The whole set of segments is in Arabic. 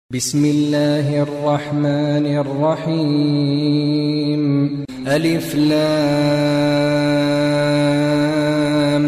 بسم الله الرحمن الرحيم. ألف لام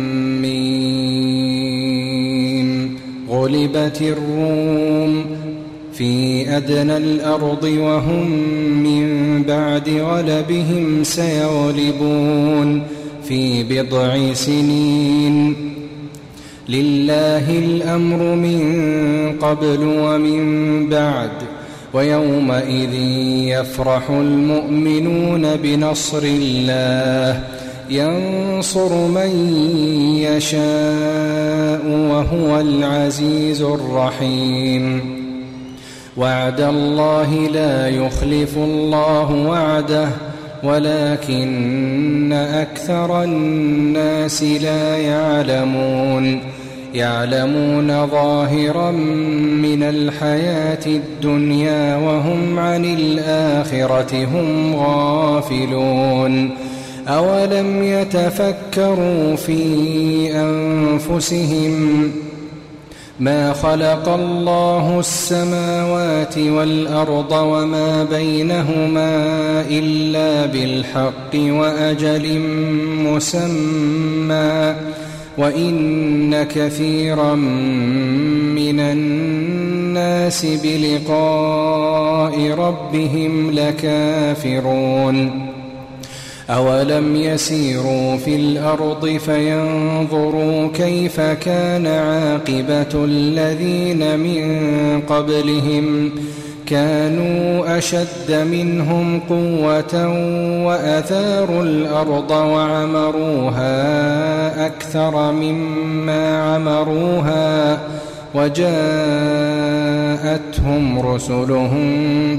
ميم. غلبت الروم في أدنى الأرض وهم من بعد غلبهم سيغلبون في بضع سنين. لله الأمر من قبل ومن بعد ويومئذ يفرح المؤمنون بنصر الله ينصر من يشاء وهو العزيز الرحيم. وعد الله لا يخلف الله وعده ولكن أكثر الناس لا يعلمون ظاهرا من الحياة الدنيا وهم عن الآخرة هم غافلون. أولم يتفكروا في أنفسهم ما خلق الله السماوات والأرض وما بينهما إلا بالحق وأجل مسمى وإن كثيرا من الناس بلقاء ربهم لكافرون. أولم يسيروا في الأرض فينظروا كيف كان عاقبة الذين من قبلهم كانوا أشد منهم قوة وأثاروا الأرض وعمروها أكثر مما عمروها وجاءتهم رسلهم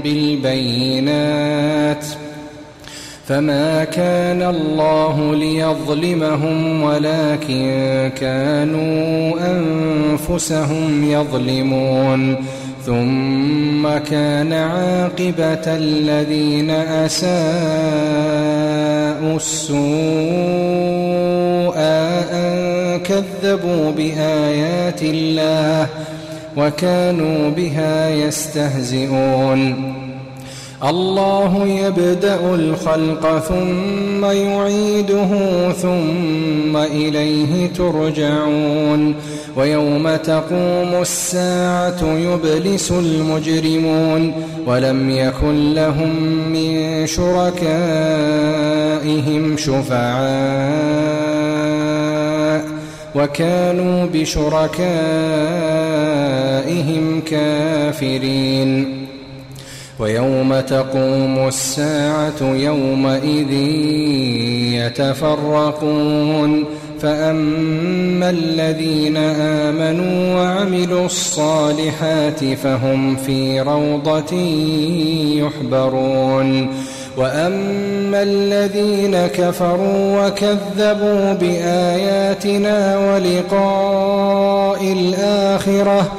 بالبينات فما كان الله ليظلمهم ولكن كانوا أنفسهم يظلمون. ثم كان عاقبة الذين أساءوا السوء أن كذبوا بآيات الله وكانوا بها يستهزئون. الله يبدأ الخلق ثم يعيده ثم إليه ترجعون. ويوم تقوم الساعة يبلس المجرمون ولم يكن لهم من شركائهم شفعاء وكانوا بشركائهم كافرين. ويوم تقوم الساعة يومئذ يتفرقون فأما الذين آمنوا وعملوا الصالحات فهم في روضة يحبرون. وأما الذين كفروا وكذبوا بآياتنا ولقاء الآخرة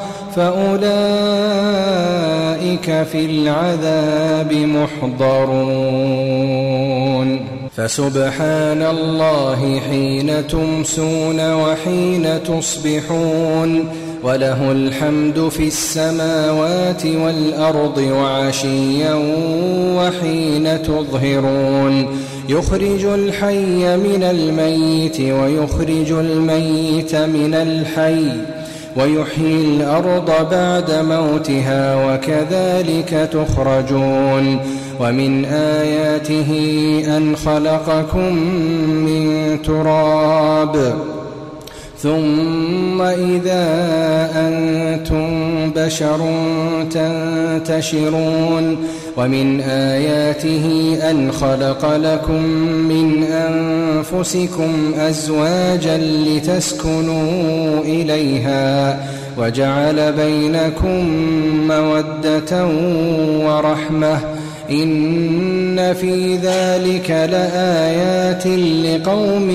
فأولئك في العذاب محضرون. فسبحان الله حين تمسون وحين تصبحون وله الحمد في السماوات والأرض وعشيا وحين تظهرون. يخرج الحي من الميت ويخرج الميت من الحي ويحيي الأرض بعد موتها وكذلك تخرجون. ومن آياته أن خلقكم من تراب ثم إذا أنتم بشر تنتشرون. ومن آياته أن خلق لكم من أنفسكم أزواجا لتسكنوا إليها وجعل بينكم مودة ورحمة إن في ذلك لآيات لقوم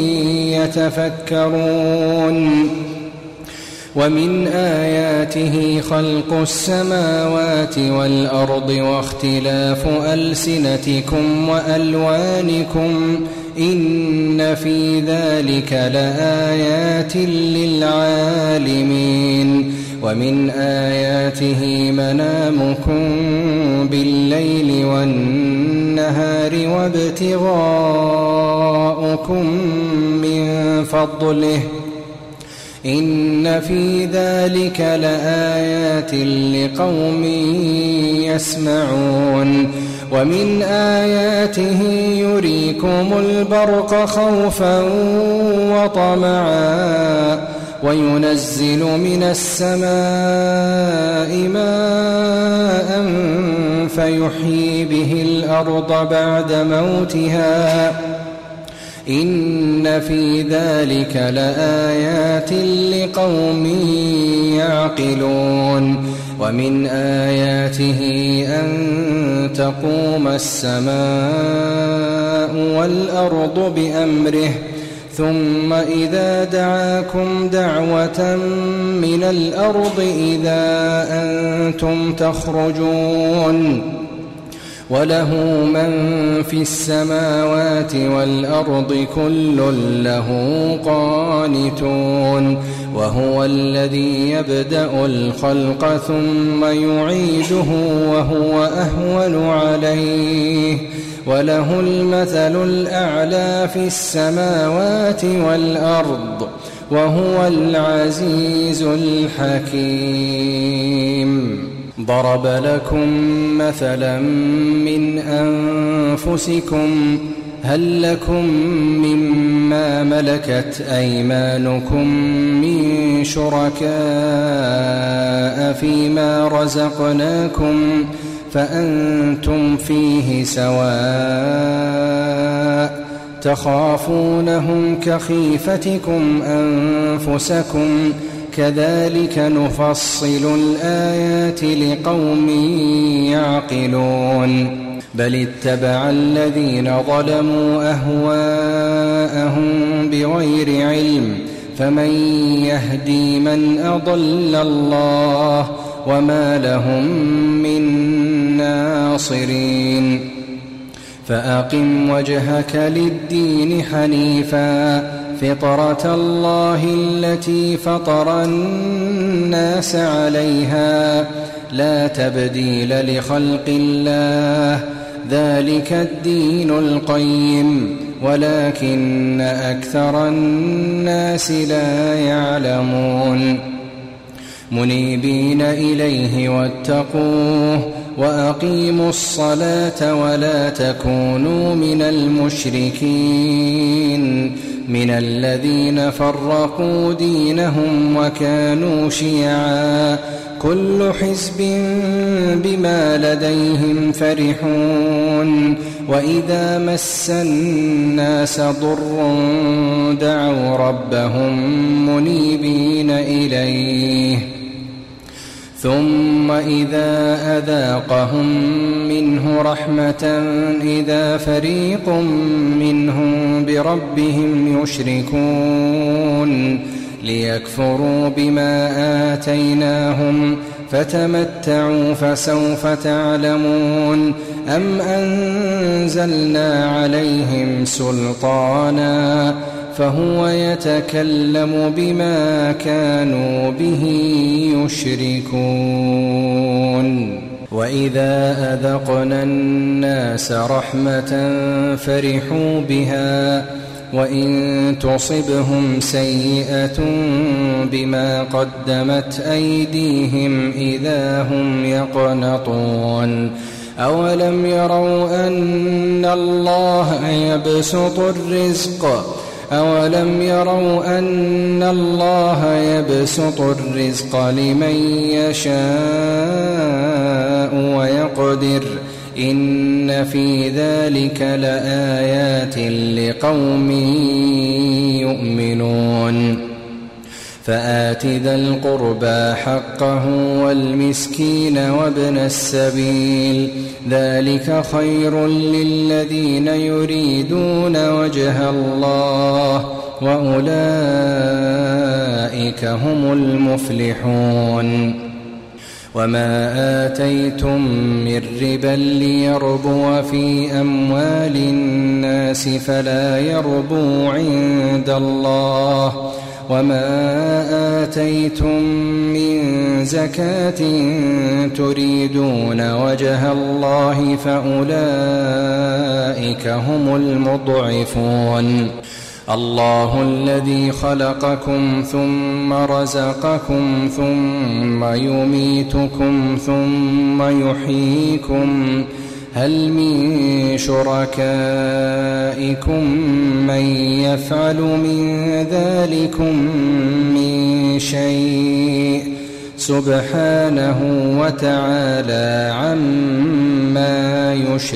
يتفكرون. ومن آياته خلق السماوات والأرض واختلاف ألسنتكم وألوانكم إن في ذلك لآيات للعالمين. ومن آياته منامكم بالليل والنهار وابتغاؤكم من فضله إن في ذلك لآيات لقوم يسمعون ومن آياته يريكم البرق خوفا وطمعا وينزل من السماء ماء فيحيي به الأرض بعد موتها إن في ذلك لآيات لقوم يعقلون ومن آياته أن تقوم السماء والأرض بأمره ثم إذا دعاكم دعوة من الأرض إذا أنتم تخرجون وله من في السماوات والأرض كل له قانتون وهو الذي يبدأ الخلق ثم يعيده وهو أهون عليه وله المثل الأعلى في السماوات والأرض وهو العزيز الحكيم ضرب لكم مثلا من أنفسكم هل لكم مما ملكت أيمانكم من شركاء فيما رزقناكم فأنتم فيه سواء تخافونهم كخيفتكم أنفسكم كذلك نفصل الآيات لقوم يعقلون بل اتبع الذين ظلموا أهواءهم بغير علم فمن يهدي من أضل الله وما لهم من ناصرين فأقم وجهك للدين حنيفا فطرة الله التي فطر الناس عليها لا تبديل لخلق الله ذلك الدين القيم ولكن أكثر الناس لا يعلمون منيبين إليه واتقوه وأقيموا الصلاة ولا تكونوا من المشركين من الذين فرقوا دينهم وكانوا شيعا كل حزب بما لديهم فرحون وإذا مس الناس ضر دعوا ربهم منيبين إليه ثم إذا أذاقهم منه رحمة إذا فريق منهم بربهم يشركون ليكفروا بما آتيناهم فتمتعوا فسوف تعلمون أم أنزلنا عليهم سلطانا فهو يتكلم بما كانوا به يشركون وإذا أذقنا الناس رحمة فرحوا بها وإن تصبهم سيئة بما قدمت أيديهم إذا هم يقنطون أولم يروا أن الله يبسط الرزق لمن يشاء ويقدر إن في ذلك لآيات لقوم يؤمنون فآت ذا القربى حقه والمسكين وابن السبيل ذلك خير للذين يريدون وجه الله وأولئك هم المفلحون وما آتيتم من ربا ليربو في أموال الناس فلا يربو عند الله وما آتيتم من زكاة تريدون وجه الله فأولئك هم المضعفون الله الذي خلقكم ثم رزقكم ثم يميتكم ثم يحييكم هل من شركائكم من يفعل من ذلكم من شيء سبحانه وتعالى عما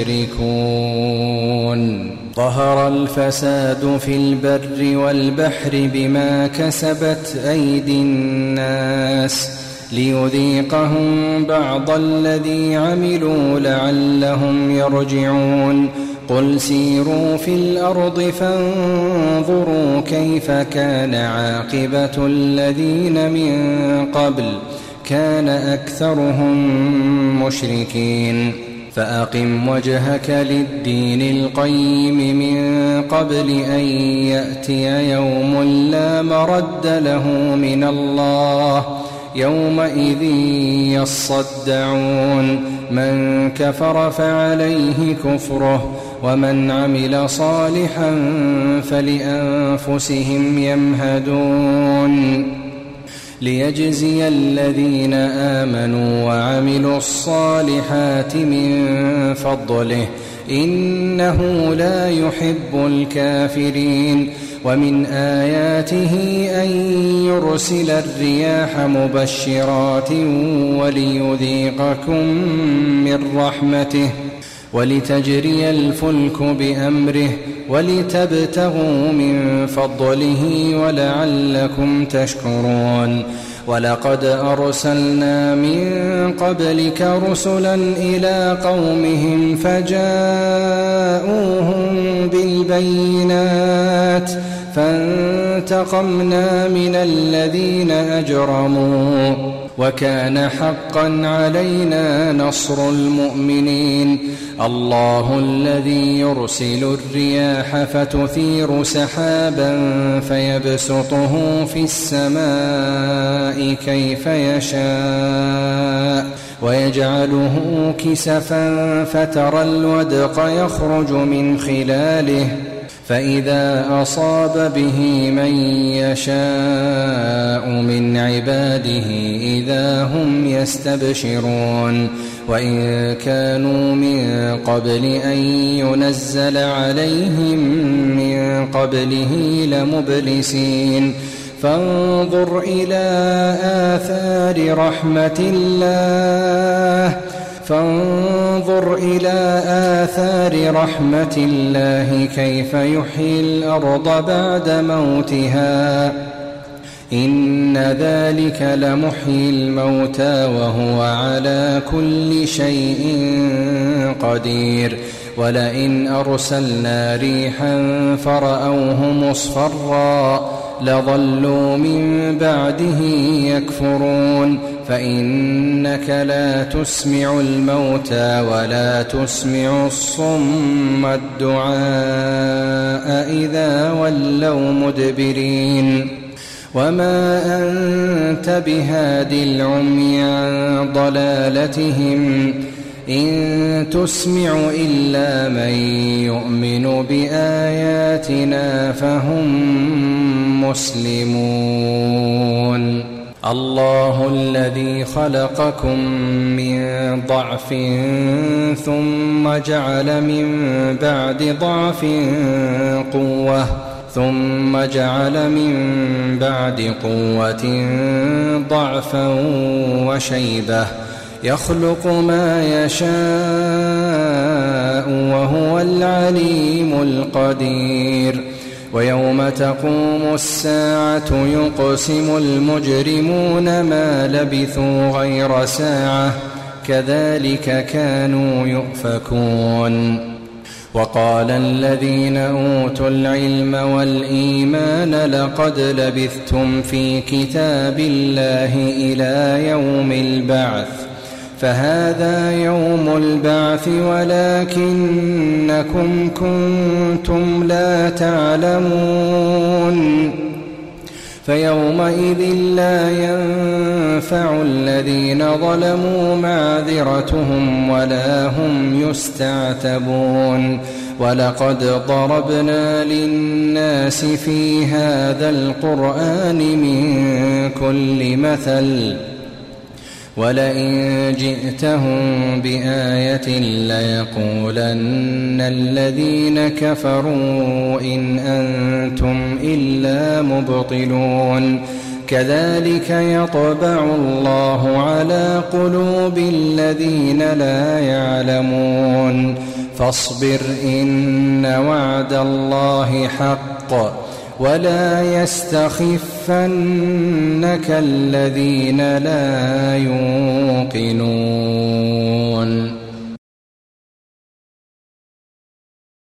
يشركون ظهر الفساد في البر والبحر بما كسبت أيدي الناس ليذيقهم بعض الذي عملوا لعلهم يرجعون قل سيروا في الأرض فانظروا كيف كان عاقبة الذين من قبل كان أكثرهم مشركين فأقم وجهك للدين القيم من قبل أن يأتي يوم لا مرد له من الله يومئذ يصدعون من كفر فعليه كفره ومن عمل صالحا فلأنفسهم يمهدون ليجزي الذين آمنوا وعملوا الصالحات من فضله إنه لا يحب الكافرين ومن آياته أن يرسل الرياح مبشرات وليذيقكم من رحمته ولتجري الفلك بأمره ولتبتغوا من فضله ولعلكم تشكرون ولقد أرسلنا من قبلك رسلا إلى قومهم فجاءوهم بالبينات فانتقمنا من الذين أجرموا وكان حقا علينا نصر المؤمنين الله الذي يرسل الرياح فتثير سحابا فيبسطه في السماء كيف يشاء ويجعله كسفا فترى الودق يخرج من خلاله فإذا أصاب به من يشاء من عباده إذا هم يستبشرون وإن كانوا من قبل أن ينزل عليهم من قبله لمبلسين فانظر إلى آثار رحمة الله كيف يحيي الأرض بعد موتها إن ذلك لمحيي الموتى وهو على كل شيء قدير ولئن أرسلنا ريحا فرأوه مصفرا لظلوا من بعده يكفرون فإنك لا تسمع الموتى ولا تسمع الصم الدعاء إذا ولوا مدبرين وما أنت بهادي العمي عن ضلالتهم إن تسمع إلا من يؤمن بآياتنا فهم مسلمون الله الذي خلقكم من ضعف ثم جعل من بعد ضعف قوة ثم جعل من بعد قوة ضعفا وشيبة يخلق ما يشاء وهو العليم القدير ويوم تقوم الساعة يقسم المجرمون ما لبثوا غير ساعة كذلك كانوا يؤفكون وقال الذين أوتوا العلم والإيمان لقد لبثتم في كتاب الله إلى يوم البعث فهذا يوم البعث ولكنكم كنتم لا تعلمون فيومئذ لا ينفع الذين ظلموا معذرتهم ولا هم يستعتبون ولقد ضربنا للناس في هذا القرآن من كل مثل ولئن جئتهم بآية ليقولن الذين كفروا إن أنتم إلا مبطلون كذلك يطبع الله على قلوب الذين لا يعلمون فاصبر إن وعد الله حق ولا يستخفنك الذين لا يوقنون.